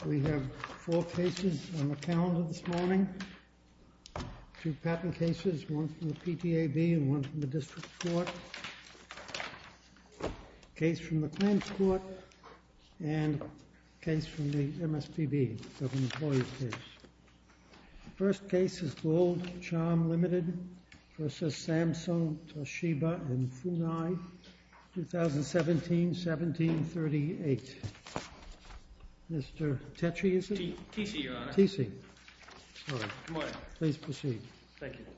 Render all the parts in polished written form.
We have 4 cases on the calendar this morning. 2 patent cases, one from the PTAB and one from the District Court. Case from the Claims Court and case from the MSPB, Government Employees case. The first case is Gold Charm Limited versus Samsung, Toshiba, and Funai, 2017-1738. Mr. Tetri, is it? TC, Your Honor. TC. Sorry. Good morning. Please proceed. Thank you.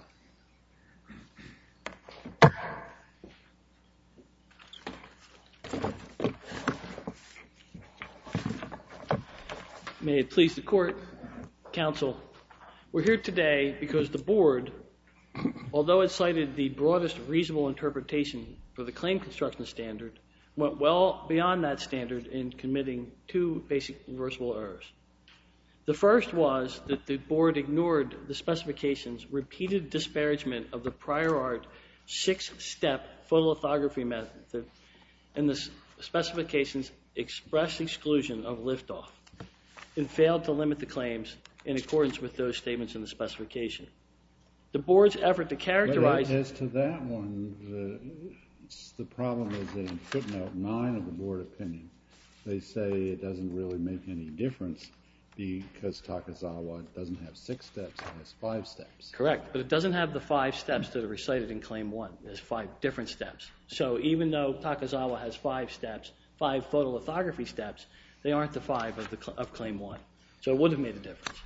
May it please the Court, Counsel, we're here today because the Board, although it cited the broadest reasonable interpretation for the claim construction standard, went well beyond that standard in committing 2 basic reversible errors. The first was that the Board ignored the specification's repeated disparagement of the prior art 6-step photolithography method and the specification's express exclusion of liftoff, and failed to limit the claims in accordance with those statements in the specification. The Board's effort to characterize... But as to that one, the problem is that in footnote 9 of the Board opinion, they say it doesn't really make any difference because Takazawa doesn't have 6 steps, it has 5 steps. Correct, but it doesn't have the 5 steps that are recited in Claim 1. There's 5 different steps. So even though Takazawa has 5 steps, 5 photolithography steps, they aren't the 5 of Claim 1. So it would have made a difference.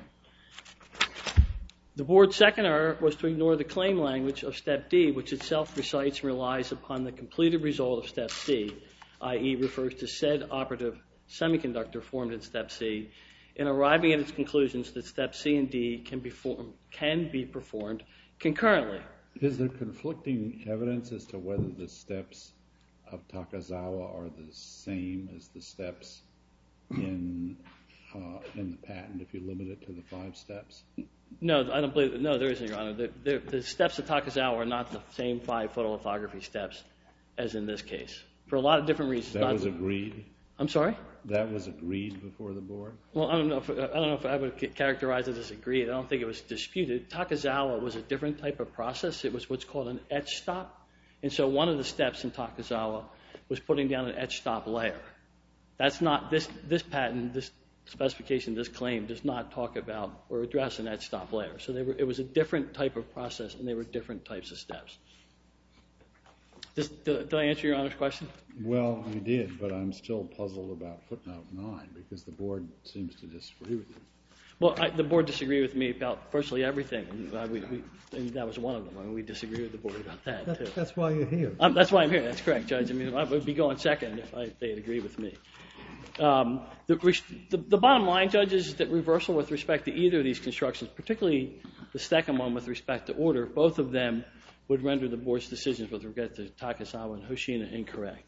The Board's second error was to ignore the claim language of Step D, which itself recites and relies upon the completed result of Step C, i.e. refers to said operative semiconductor formed in Step C, in arriving at its conclusions that Step C and D can be performed concurrently. Is there conflicting evidence as to whether the steps of Takazawa are the same as the steps in the patent if you limit it to the 5 steps? No, I don't believe that. No, there isn't, Your Honor. The steps of Takazawa are not the same 5 photolithography steps as in this case, for a lot of different reasons. That was agreed? I'm sorry? That was agreed before the Board? Well, I don't know if I would characterize it as agreed. I don't think it was disputed. Takazawa was a different type of process. It was what's called an etch stop. And so one of the steps in Takazawa was putting down an etch stop layer. That's not this patent, this specification, this claim does not talk about or address an etch stop layer. So it was a different type of process, and they were different types of steps. Did I answer Your Honor's question? Well, you did, but I'm still puzzled about footnote 9 because the Board seems to disagree with you. Well, the Board disagreed with me about virtually everything, and that was one of them. I mean, we disagree with the Board about that, too. That's why you're here. That's why I'm here. That's correct, Judge. I mean, I would be going second if they had agreed with me. The bottom line, Judge, is that reversal with respect to either of these constructions, particularly the second one with respect to order, both of them would render the Board's decisions with regard to Takazawa and Hoshina incorrect.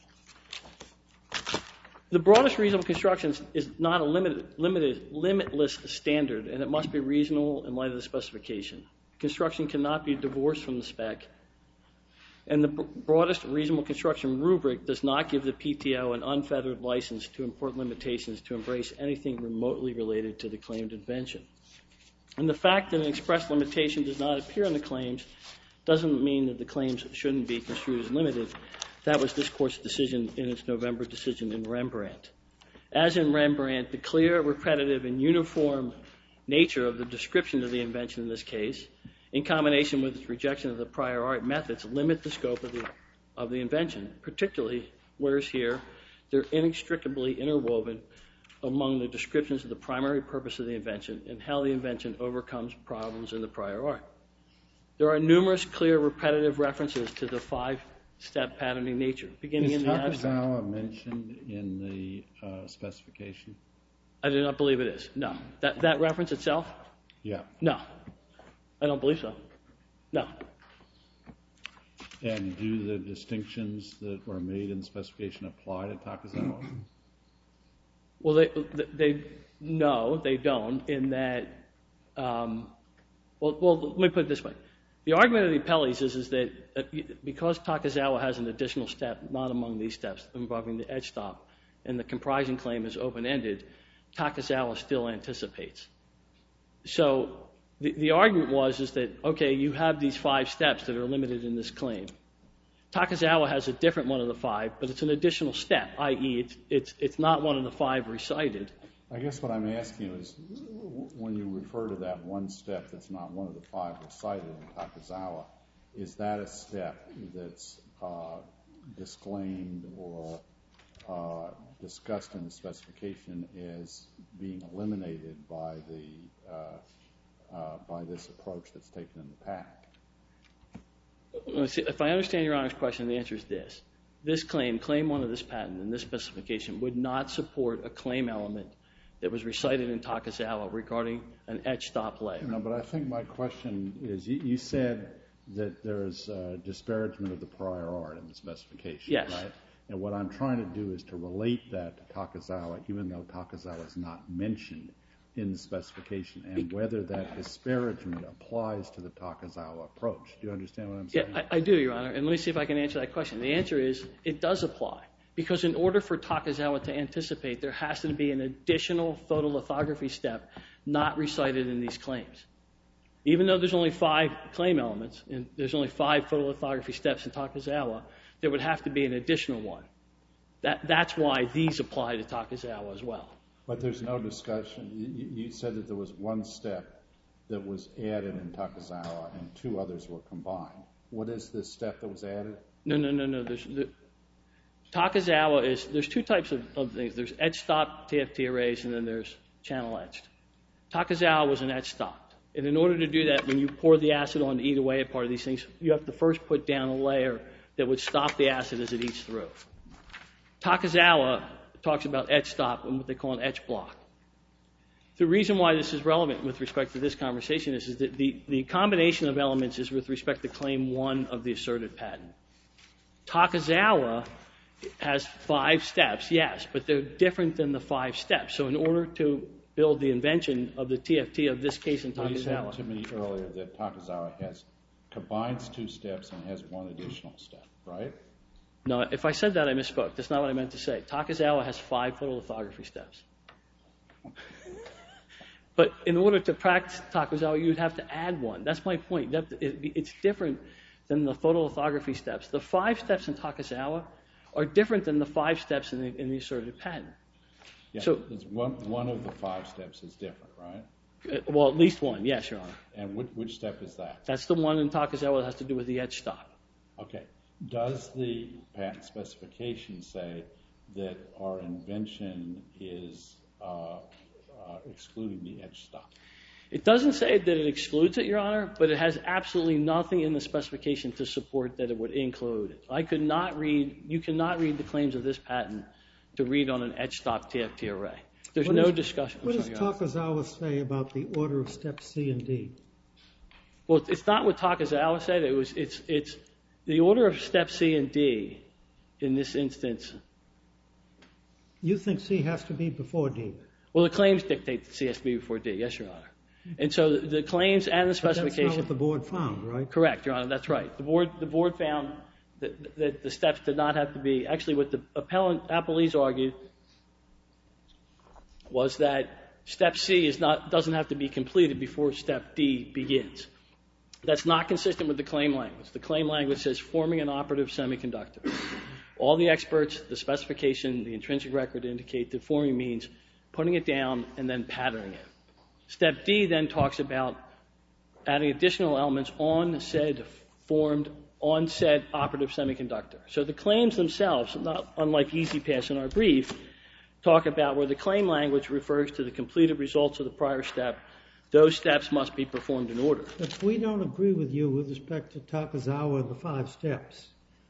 The broadest reasonable construction is not a limitless standard, and it must be reasonable in light of the specification. Construction cannot be divorced from the spec, and the broadest reasonable construction rubric does not give the PTO an unfettered license to import limitations to embrace anything remotely related to the claimed invention. And the fact that an express limitation does not appear in the claims doesn't mean that the claims shouldn't be construed as limited. That was this Court's decision in its November decision in Rembrandt. As in Rembrandt, the clear, repetitive, and uniform nature of the description of the invention in this case, in combination with its rejection of the prior art methods, limit the scope of the invention, particularly, whereas here, they're inextricably interwoven among the descriptions of the primary purpose of the invention and how the invention overcomes problems in the prior art. There are numerous clear, repetitive references to the 5-step patterning nature, beginning in the abstract. Is Takazawa mentioned in the specification? I do not believe it is, no. That reference itself? Yeah. No. I don't believe so. No. And do the distinctions that were made in the specification apply to Takazawa? Well, no, they don't, in that, well, let me put it this way. The argument of the appellees is that because Takazawa has an additional step, not among these steps, involving the edge stop, and the comprising claim is open-ended, Takazawa still anticipates. So the argument is that, okay, you have these 5 steps that are limited in this claim. Takazawa has a different one of the 5, but it's an additional step, i.e. it's not one of the 5 recited. I guess what I'm asking you is, when you refer to that one step that's not one of the 5 recited in Takazawa, is that a step that's disclaimed or discussed in the specification as being eliminated by this approach that's taken in the patent? If I understand Your Honor's question, the answer is this. This claim 1 of this patent and this specification would not support a claim element that was recited in Takazawa regarding an etch-stop layer. No, but I think my question is, you said that there's disparagement of the prior art in the specification, yes. Right? And what I'm trying to do is to relate that to Takazawa, even though Takazawa is not mentioned in the specification, and whether that disparagement applies to the Takazawa approach. Do you understand what I'm saying? Yeah, I do, Your Honor, and let me see if I can answer that question. The answer is it does apply, because in order for Takazawa to anticipate, there has to be an additional photolithography step not recited in these claims. Even though there's only 5 claim elements, and there's only 5 photolithography steps in Takazawa, there would have to be an additional one. That's why these apply to Takazawa as well. But there's no discussion. You said that there was one step that was added in Takazawa and 2 others were combined. What is this step that was added? No. Takazawa there's 2 types of things. There's etch-stop TFT arrays, and then there's channel etched. Takazawa was an etch-stop. And in order to do that, when you pour the acid on to eat away at part of these things, you have to first put down a layer that would stop the acid as it eats through. Takazawa talks about etch-stop and what they call an etch block. The reason why this is relevant with respect to this conversation is that the combination of elements is with respect to Claim 1 of the asserted patent. Takazawa has 5 steps, yes, but they're different than the 5 steps. So in order to build the invention of the TFT of this case in Takazawa. You said to me earlier that Takazawa combines 2 steps and has 1 additional step, right? No, if I said that, I misspoke. That's not what I meant to say. Takazawa has 5 photolithography steps. But in order to practice Takazawa, you would have to add 1. That's my point. It's different than the photolithography steps. The 5 steps in Takazawa are different than the 5 steps in the asserted patent. Yeah, so one of the 5 steps is different, right? Well, at least 1, yes, Your Honor. And which step is that? That's the one in Takazawa that has to do with the etch stop. Okay. Does the patent specification say that our invention is excluding the etch stop? It doesn't say that it excludes it, Your Honor, but it has absolutely nothing in the specification to support that it would include it. You cannot read the claims of this patent to read on an etch stop TFT array. There's no discussion. What does Takazawa say about the order of steps C and D? Well, it's not what Takazawa said. It's the order of steps C and D in this instance. You think C has to be before D? Well, the claims dictate that C has to be before D, yes, Your Honor. And so the claims and the specification. But that's not what the board found, right? Correct, Your Honor. That's right. The board found that the steps did not have to be. Actually, what the appellees argued was that step C doesn't have to be completed before step D begins. That's not consistent with the claim language. The claim language says forming an operative semiconductor. All the experts, the specification, the intrinsic record indicate that forming means putting it down and then patterning it. Step D then talks about adding additional elements on said operative semiconductor. So the claims themselves, not unlike EasyPass in our brief, talk about where the claim language refers to the completed results of the prior step. Those steps must be performed in order. But if we don't agree with you with respect to Takazawa and the 5 steps,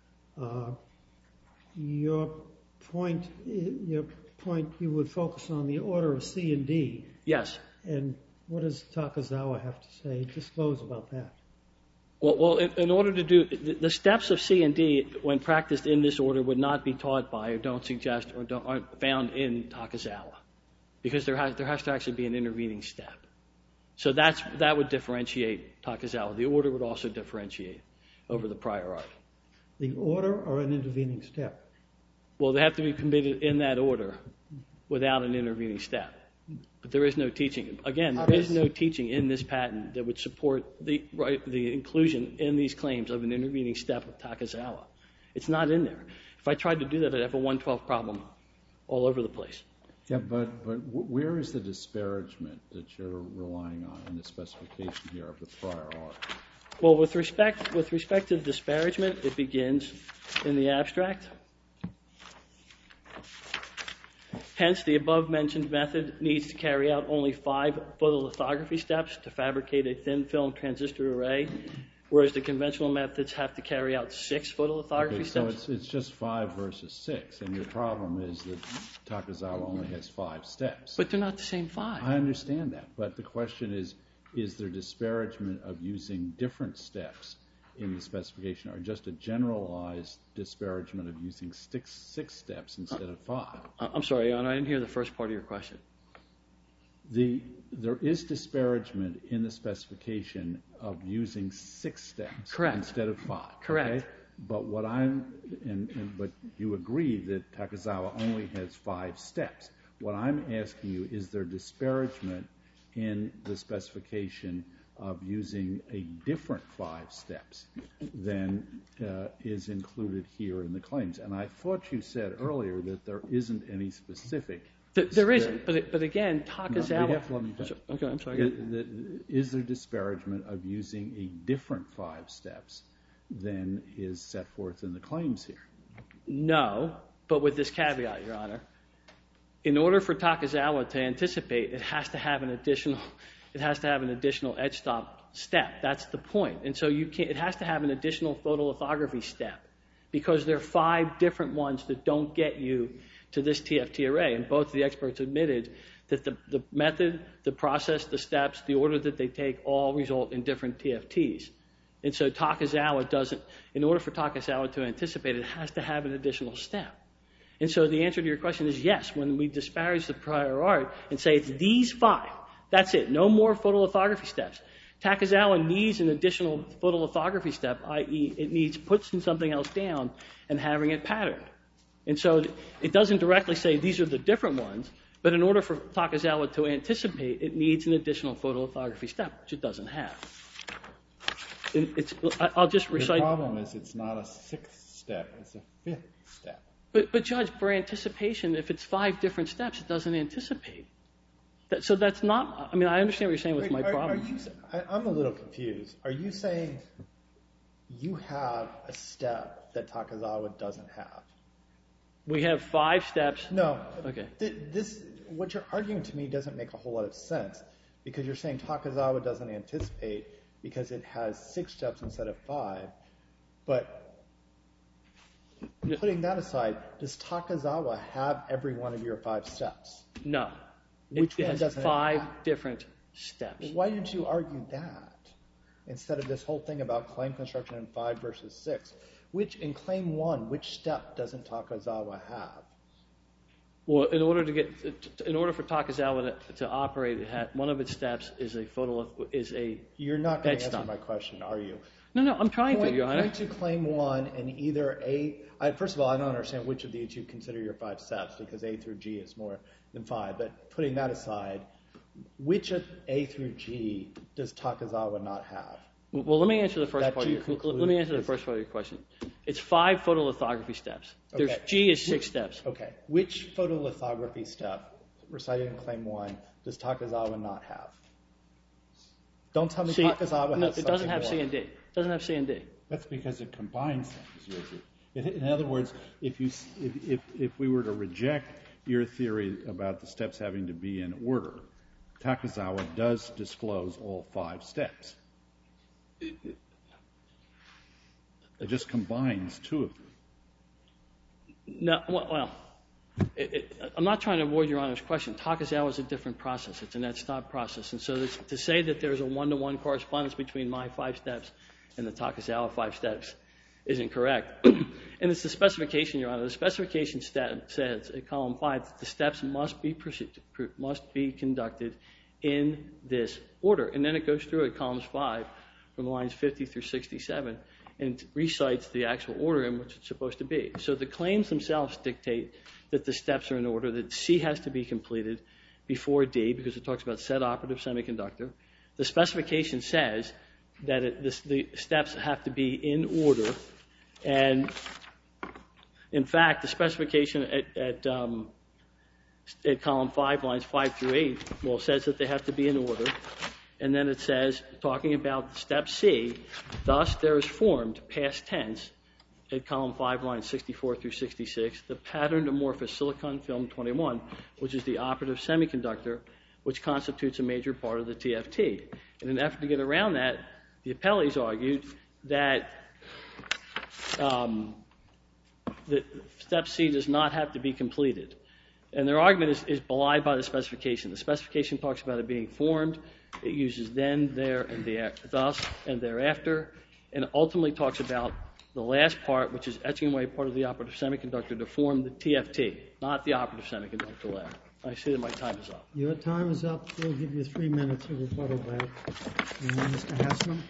your point you would focus on the order of C and D. Yes. And what does Takazawa have to say, disclose about that? Well, in order to do the steps of C and D, when practiced in this order, would not be taught by or don't suggest or aren't found in Takazawa, because there has to actually be an intervening step. So that would differentiate Takazawa. The order would also differentiate over the prior art. The order or an intervening step? Well, they have to be committed in that order without an intervening step. But there is no teaching. Again, there is no teaching in this patent that would support the inclusion in these claims of an intervening step of Takazawa. It's not in there. If I tried to do that, I'd have a 112 problem all over the place. Yeah, but where is the disparagement that you're relying on in the specification here of the prior art? Well, with respect to the disparagement, it begins in the abstract. Hence, the above-mentioned method needs to carry out only 5 photolithography steps to fabricate a thin-film transistor array, whereas the conventional methods have to carry out 6 photolithography steps. So it's just 5 versus 6, and your problem is that Takazawa only has 5 steps. But they're not the same 5. I understand that, but the question is there disparagement of using different steps in the specification, or just a generalized disparagement of using 6 steps instead of 5? I'm sorry, Your Honor, I didn't hear the first part of your question. There is disparagement in the specification of using 6 steps instead of 5. Correct. Okay? But but you agree that Takazawa only has 5 steps. What I'm asking you, is there disparagement in the specification of using a different 5 steps than is included here in the claims? And I thought you said earlier that there isn't any specific. There isn't, but again, Takazawa. Okay, I'm sorry. Is there disparagement of using a different 5 steps than is set forth in the claims here? No, but with this caveat, Your Honor. In order for Takazawa to anticipate, it has to have an additional etch stop step. That's the point. And so it has to have an additional photolithography step, because there are 5 different ones that don't get you to this TFT array. And both the experts admitted that the method, the process, the steps, the order that they take all result in different TFTs. And so Takazawa doesn't, in order for Takazawa to anticipate, it has to have an additional step. And so the answer to your question is yes. When we disparage the prior art and say it's these 5, that's it, no more photolithography steps. Takazawa needs an additional photolithography step, i.e. it needs putting something else down and having it patterned. And so it doesn't directly say these are the different ones, but in order for Takazawa to anticipate, it needs an additional photolithography step, which it doesn't have. I'll just recite. The problem is it's not a 6th step, it's a 5th step. But Judge, for anticipation, if it's 5 different steps, it doesn't anticipate. So that's not, I mean, I understand what you're saying with my problem. I'm a little confused. Are you saying you have a step that Takazawa doesn't have? We have 5 steps. No. Okay. What you're arguing to me doesn't make a whole lot of sense, because you're saying Takazawa doesn't anticipate because it has 6 steps instead of 5. But putting that aside, does Takazawa have every one of your 5 steps? No. Which it one has doesn't 5 different steps. Why didn't you argue that instead of this whole thing about claim construction in 5 versus 6? In claim 1, which step doesn't Takazawa have? Well, in order for Takazawa to operate, one of its steps is a You're not going to answer my question, are you? No, I'm trying to, Your Honor. Point to claim 1 and either first of all, I don't understand which of these you consider your 5 steps, because A through G is more than 5. But putting that aside, which of A through G does Takazawa not have? Well, let me answer the first part of your question. It's 5 photolithography steps. Okay. G is 6 steps. Okay. Which photolithography step recited in claim 1 does Takazawa not have? Don't tell me Takazawa has something more. It doesn't have C and D. It doesn't have C and D. That's because it combines things. In other words, if we were to reject your theory about the steps having to be in order, Takazawa does disclose all 5 steps. It just combines 2 of them. No, well, I'm not trying to avoid Your Honor's question. Takazawa is a different process. It's an etch-stop process. And so to say that there's a 1-to-1 correspondence between my 5 steps and the Takazawa 5 steps isn't correct. And it's the specification, Your Honor. The specification says at column 5 that the steps must be conducted in this order. And then it goes through at columns 5 from lines 50 through 67 and recites the actual order in which it's supposed to be. So the claims themselves dictate that the steps are in order, that C has to be completed, before D because it talks about said operative semiconductor. The specification says that the steps have to be in order, and in fact, the specification at column 5, lines 5 through 8, well, says that they have to be in order, and then it says, talking about step C, thus there is formed, past tense, at column 5, lines 64 through 66, the patterned amorphous silicon film 21, which is the operative semiconductor, which constitutes a major part of the TFT. In an effort to get around that, the appellees argued that step C does not have to be completed. And their argument is belied by the specification. The specification talks about it being formed. It uses then, there, and thus, and thereafter, and ultimately talks about the last part, which is etching away part of the operative semiconductor to form the TFT, not the operative semiconductor layer. I see that my time is up. Your time is up. We'll give you 3 minutes of rebuttal back. Mr. Hassman.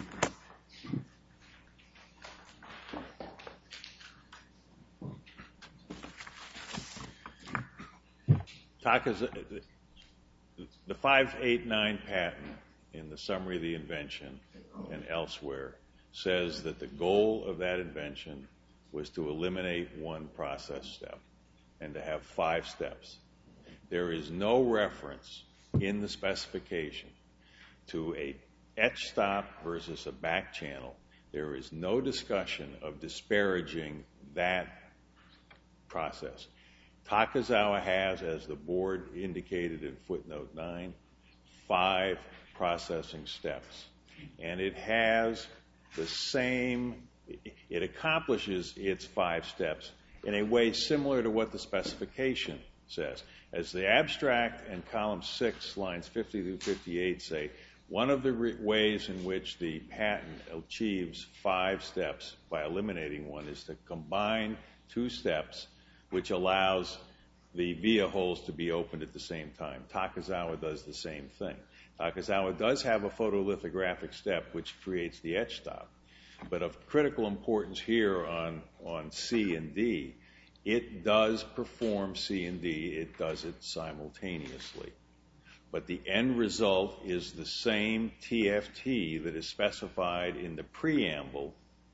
The 589 patent in the summary of the invention and elsewhere says that the goal of that invention was to eliminate one process step and to have 5 steps. There is no reference in the specification to a etch stop versus a back channel. There is no discussion of disparaging that process. Takazawa has, as the board indicated in footnote 9, 5 processing steps. And it has the same, it accomplishes its 5 steps in a way similar to what the specification says. As the abstract and column 6, lines 50 through 58 say, one of the ways in which the patent achieves 5 steps by eliminating one is to combine 2 steps, which allows the via holes to be opened at the same time. Takazawa does the same thing. Takazawa does have a photolithographic step which creates the etch stop. But of critical importance here on C and D, it does perform C and D. It does it simultaneously. But the end result is the same TFT that is specified in the preamble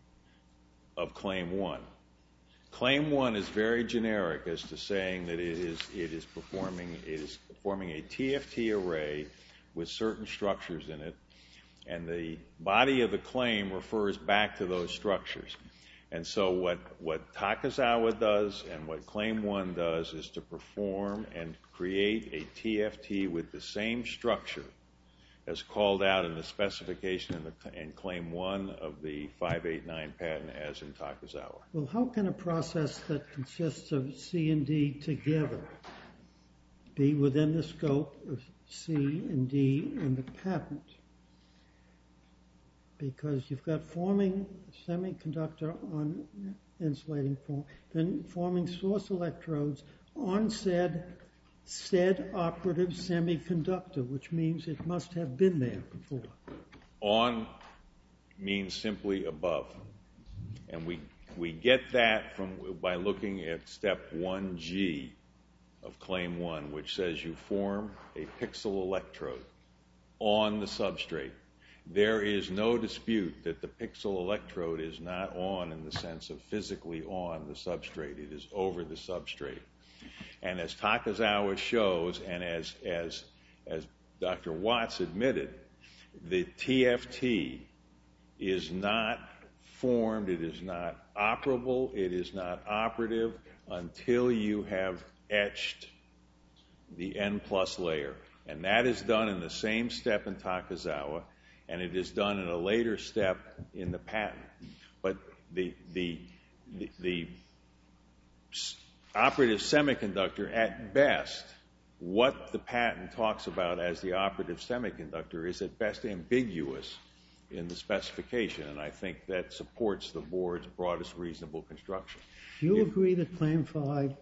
of Claim 1. Claim 1 is very generic as to saying that it is performing a TFT array with certain structures in it, and the body of the claim refers back to those structures. And so what Takazawa does and what Claim 1 does is to perform and create a TFT with the same structure as called out in the specification in Claim 1 of the 589 patent as in Takazawa. Well, how can a process that consists of C and D together be within the scope of C and D in the patent? Because you've got forming semiconductor on insulating form, then forming source electrodes on said operative semiconductor, which means it must have been there before. On means simply above. And we get that by looking at step 1G of Claim 1, which says you form a pixel electrode on the substrate. There is no dispute that the pixel electrode is not on in the sense of physically on the substrate. It is over the substrate. And as Takazawa shows, and as Dr. Watts admitted, the TFT is not formed, it is not operable, it is not operative until you have etched the N+ layer. And that is done in the same step in Takazawa, and it is done in a later step in the patent. But the operative semiconductor, at best, what the patent talks about as the operative semiconductor is at best ambiguous in the specification, and I think that supports the board's broadest reasonable construction. Do you agree that Claim 5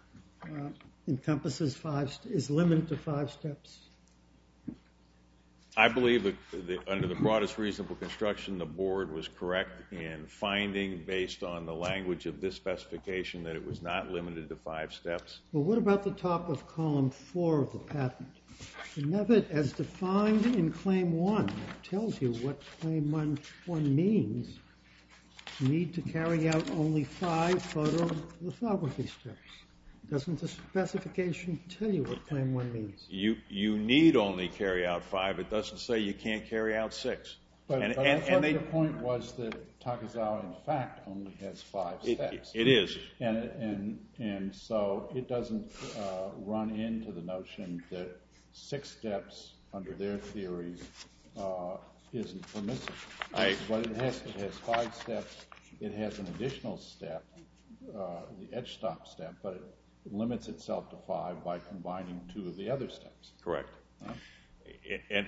encompasses is limited to 5 steps? I believe that under the broadest reasonable construction, the board was correct in finding, based on the language of this specification, that it was not limited to 5 steps. Well, what about the top of column 4 of the patent? The method as defined in Claim 1 tells you what Claim 1 means. You need to carry out only 5 photolithography steps. Doesn't the specification tell you what Claim 1 means? You need only carry out 5. It doesn't say you can't carry out 6. But I thought your point was that Takizawa, in fact, only has 5 steps. It is. And so it doesn't run into the notion that 6 steps under their theory isn't permissible. But it has 5 steps. It has an additional step, the etch stop step, but it limits itself to 5 by combining 2 of the other steps. Correct. And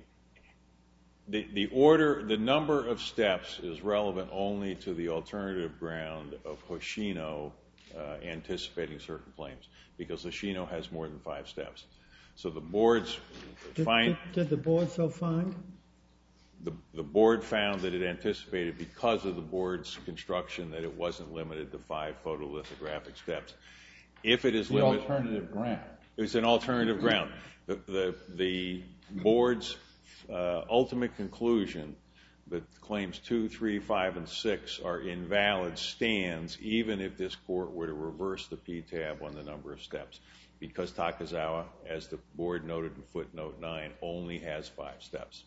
the number of steps is relevant only to the alternative ground of Hoshino anticipating certain claims, because Hoshino has more than 5 steps. So the board's find. Did the board so find? The board found that it anticipated, because of the board's construction, that it wasn't limited to 5 photolithographic steps. If it is the limited, alternative ground. It's an alternative ground. The board's ultimate conclusion that claims 2, 3, 5, and 6 are invalid stands, even if this court were to reverse the PTAB on the number of steps, because Takizawa, as the board noted in footnote 9, only has 5 steps.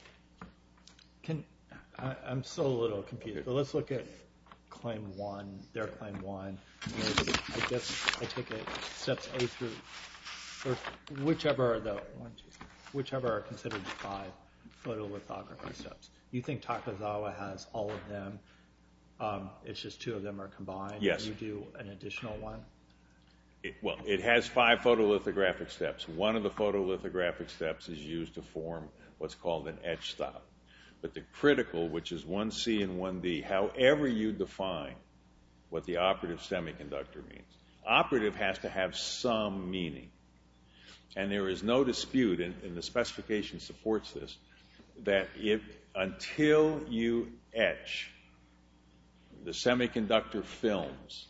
I'm still a little confused, but let's look at Claim 1, their Claim 1. I guess I take it steps A through, or whichever are considered 5 photolithography steps. You think Takizawa has all of them? It's just 2 of them are combined? Yes. You do an additional one? It has 5 photolithographic steps. One of the photolithographic steps is used to form what's called an etch stop. But the critical, which is 1C and 1D, however you define what the operative semiconductor means, operative has to have some meaning. And there is no dispute, and the specification supports this, that until you etch the semiconductor films,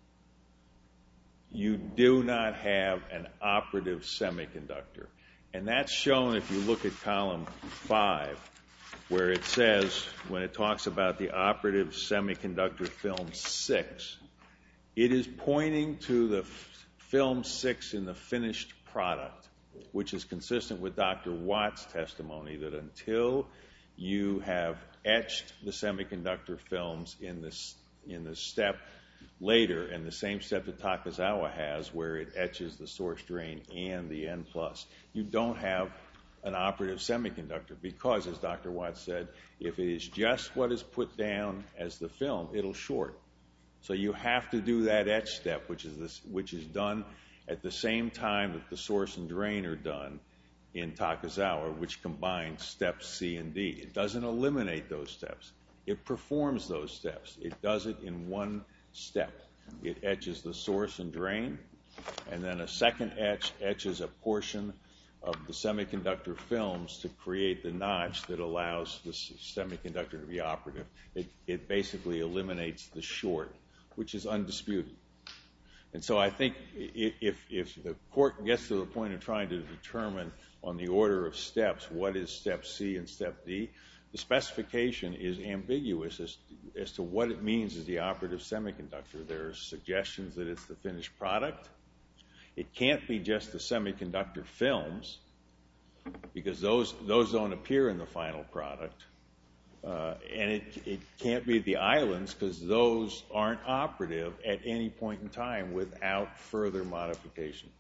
you do not have an operative semiconductor. And that's shown if you look at column 5, where it says, when it talks about the operative semiconductor film 6, it is pointing to the film 6 in the finished product, which is consistent with Dr. Watt's testimony that until you have etched the semiconductor films in the step later, and the same step that Takizawa has, where it etches the source drain and the N+, you don't have an operative semiconductor, because, as Dr. Watt said, if it is just what is put down as the film, it'll short. So you have to do that etch step, which is done at the same time that the source and drain are done in Takizawa, which combines steps C and D. It doesn't eliminate those steps. It performs those steps. It does it in one step. It etches the source and drain, and then a second etch etches a portion of the semiconductor films to create the notch that allows the semiconductor to be operative. It basically eliminates the short, which is undisputed. And so I think if the court gets to the point of trying to determine on the order of steps what is step C and step D, the specification is ambiguous as to what it means as the operative semiconductor. There are suggestions that it's the finished product. It can't be just the semiconductor films, because those don't appear in the final product. And it can't be the islands, because those aren't operative at any point in time without further modification.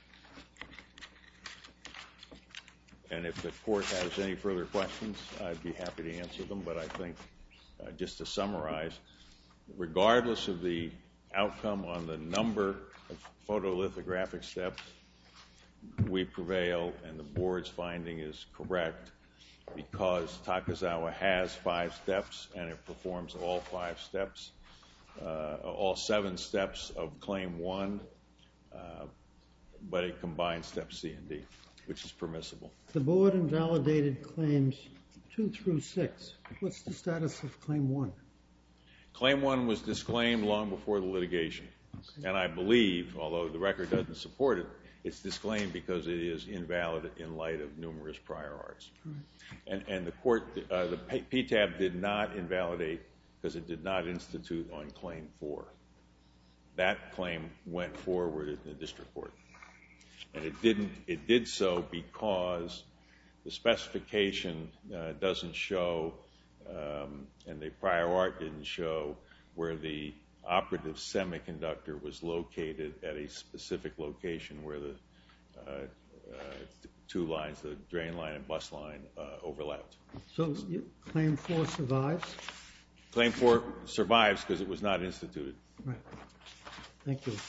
And if the court has any further questions, I'd be happy to answer them. But I think, just to summarize, regardless of the outcome on the number of photolithographic steps, we prevail, and the board's finding is correct, because Takizawa has 5 steps, and it performs all 5 steps, all 7 steps of Claim 1, but it combines steps C and D. which is permissible. The board invalidated claims 2 through 6. What's the status of claim 1? Claim 1 was disclaimed long before the litigation. And I believe, although the record doesn't support it, it's disclaimed because it is invalid in light of numerous prior arts. And the court, the PTAB did not invalidate because it did not institute on claim 4. That claim went forward in the district court. And it did so because the specification doesn't show, and the prior art didn't show, where the operative semiconductor was located at a specific location where the two lines, the drain line and bus line, overlapped. So claim 4 survives? Claim 4 survives because it was not instituted. Right. Thank you.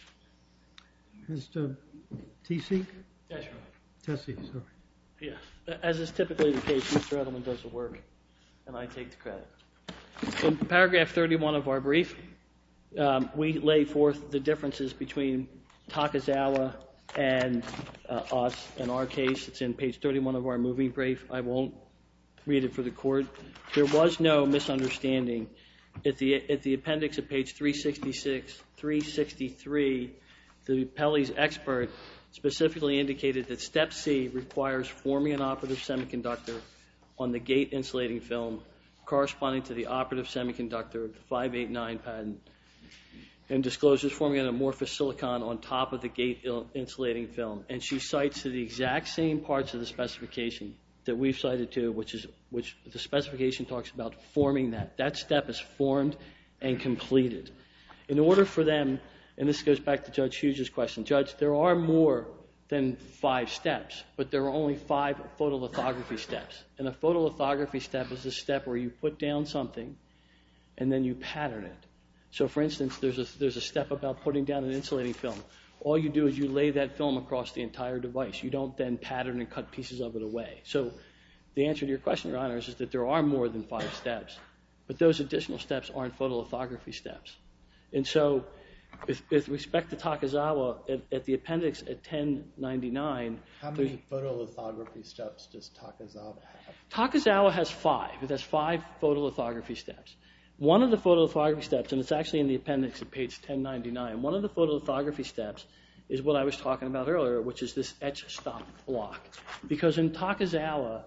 Mr. Tessie? Yes, Your Honor. Tessie, sorry. Yes. As is typically the case, Mr. Edelman does the work, and I take the credit. In paragraph 31 of our brief, we lay forth the differences between Takazawa and us. In our case, it's in page 31 of our moving brief. I won't read it for the court. There was no misunderstanding. At the appendix of page 366, 363, the Pelley's expert specifically indicated that step C requires forming an operative semiconductor on the gate insulating film corresponding to the operative semiconductor of the 589 patent, and discloses forming an amorphous silicon on top of the gate insulating film. And she cites the exact same parts of the specification that we've cited too, which the specification talks about forming that. That step is formed and completed. In order for them, and this goes back to Judge Hughes' question, Judge, there are more than 5 steps, but there are only 5 photolithography steps. And a photolithography step is a step where you put down something and then you pattern it. So for instance, there's a step about putting down an insulating film. All you do is you lay that film across the entire device. You don't then pattern and cut pieces of it away. So the answer to your question, Your Honor, is that there are more than 5 steps, but those additional steps aren't photolithography steps. And so with respect to Takazawa, at the appendix at 1099... How many photolithography steps does Takazawa have? Takazawa has 5. It has 5 photolithography steps. One of the photolithography steps, and it's actually in the appendix at page 1099, one of the photolithography steps is what I was talking about earlier, which is this etch-stop block. Because in Takazawa,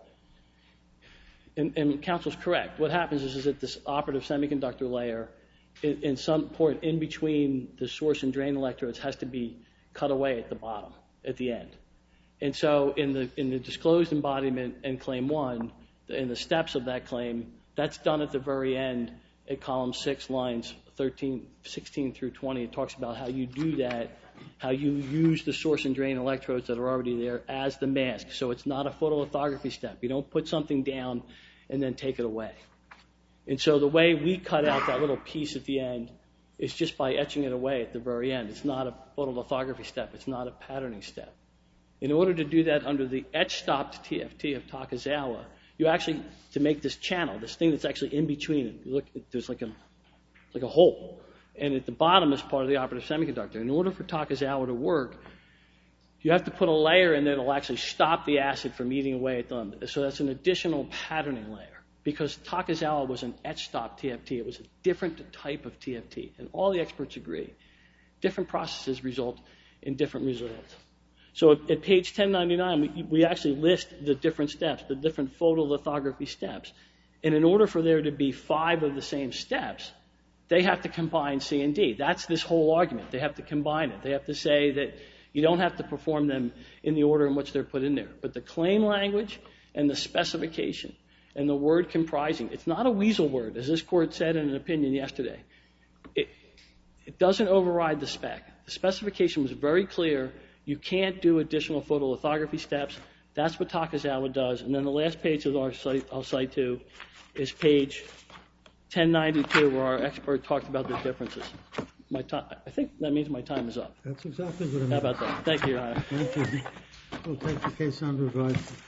and counsel's correct, what happens is that this operative semiconductor layer, in some point in between the source and drain electrodes, has to be cut away at the bottom, at the end. And so in the disclosed embodiment in Claim 1, in the steps of that claim, that's done at the very end at column 6, lines 16 through 20. It talks about how you do that, how you use the source and drain electrodes that are already there as the mask. So it's not a photolithography step. You don't put something down and then take it away. And so the way we cut out that little piece at the end is just by etching it away at the very end. It's not a photolithography step. It's not a patterning step. In order to do that under the etch-stopped TFT of Takazawa, you actually, to make this channel, this thing that's actually in between it, you look, there's like a hole. And at the bottom is part of the operative semiconductor. In order for Takazawa to work, you have to put a layer in there that will actually stop the acid from eating away at them. So that's an additional patterning layer. Because Takazawa was an etch-stop TFT. It was a different type of TFT. And all the experts agree. Different processes result in different results. So at page 1099, we actually list the different steps, the different photolithography steps. And in order for there to be 5 of the same steps, they have to combine C and D. That's this whole argument. They have to combine it. They have to say that you don't have to perform them in the order in which they're put in there. But the claim language and the specification and the word comprising, it's not a weasel word, as this court said in an opinion yesterday. It doesn't override the spec. The specification was very clear. You can't do additional photolithography steps. That's what Takazawa does. And then the last page of our site, I'll cite to, is page 1092, where our expert talked about the differences. I think that means my time is up. That's exactly what I meant. How about that? Thank you, Your Honor. Thank you. We'll take the case under review.